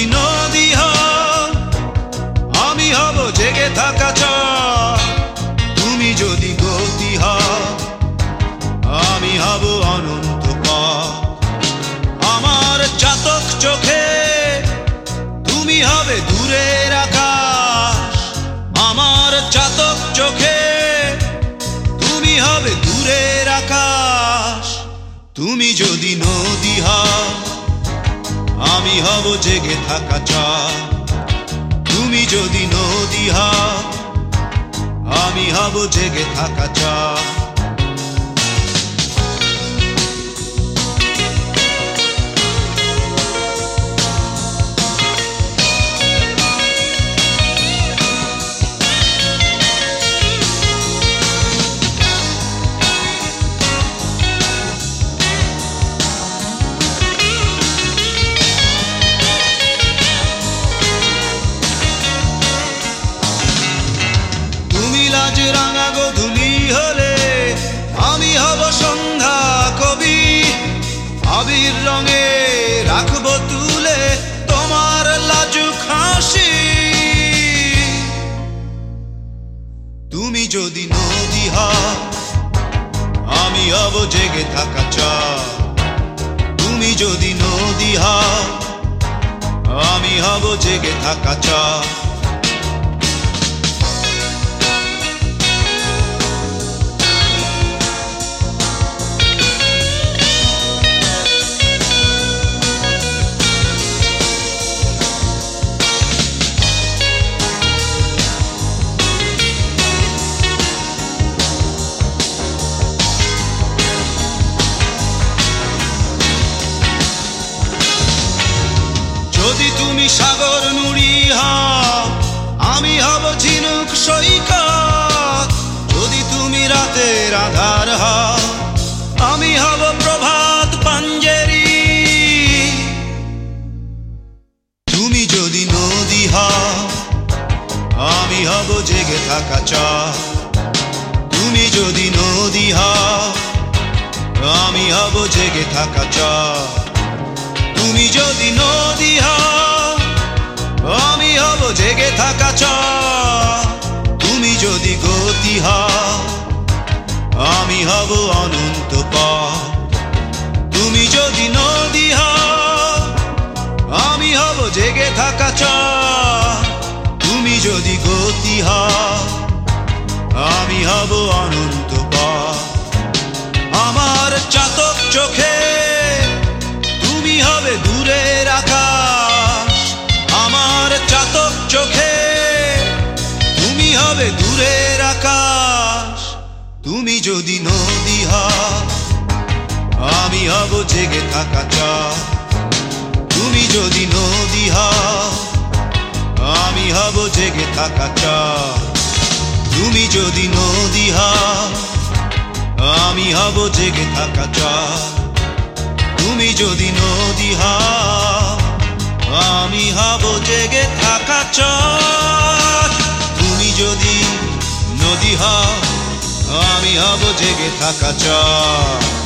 নদী হও, আমি হব জেগে থাকা চর। তুমি যদি গতি হও, আমি হব অনন্ত পথ। আমার চাতক চোখে তুমি হবে দূরের আকাশ। আমার চাতক চোখে তুমি হবে দূরের আকাশ। তুমি যদি নদী হও, আমি হব জেগে থাকা চর। তুমি যদি নদী হও, আমি হব জেগে থাকা চর। রাঙা গোধূলি হলে আমি হব সন্ধ্যা কবি। আবির রঙে রাখবো তুলে তোমার লাজুক হাসি। তুমি যদি নদী হও, আমি হব জেগে থাকা চর। তুমি যদি নদী হও, আমি হব জেগে থাকা চর। যদি তুমি সাগর নুড়ি হও, আমি হব ঝিনুক সৈকত। যদি তুমি রাতের আধার হও, আমি হব প্রভাত পাঞ্জেরি। তুমি যদি নদী হও, আমি হব জেগে থাকা চর। তুমি যদি নদী হও, আমি হব জেগে থাকা চর। তুমি যদি নদী হও, আমি হব জেগে থাকা চর। তুমি যদি গতি হও, আমি হব অনন্ত পথ। তুমি যদি নদী হও, আমি হব জেগে থাকা চর। তুমি যদি গতি হও, আমি হব অনন্ত পথ। আমার চাতক চোখে তুমি হবে দূরের আকাশ। আমার চাতক চোখে তুমি হবে দূরের আকাশ। তুমি যদি নদী হও, আমি হব জেগে থাকা চর। তুমি যদি নদী হও, আমি হব জেগে থাকা চর। তুমি যদি নদী হও, আমি হব জেগে থাকা চর। তুমি যদি নদী হও, আমি হব জেগে থাকা চর। তুমি যদি নদী হও, আমি হব জেগে থাকা চর।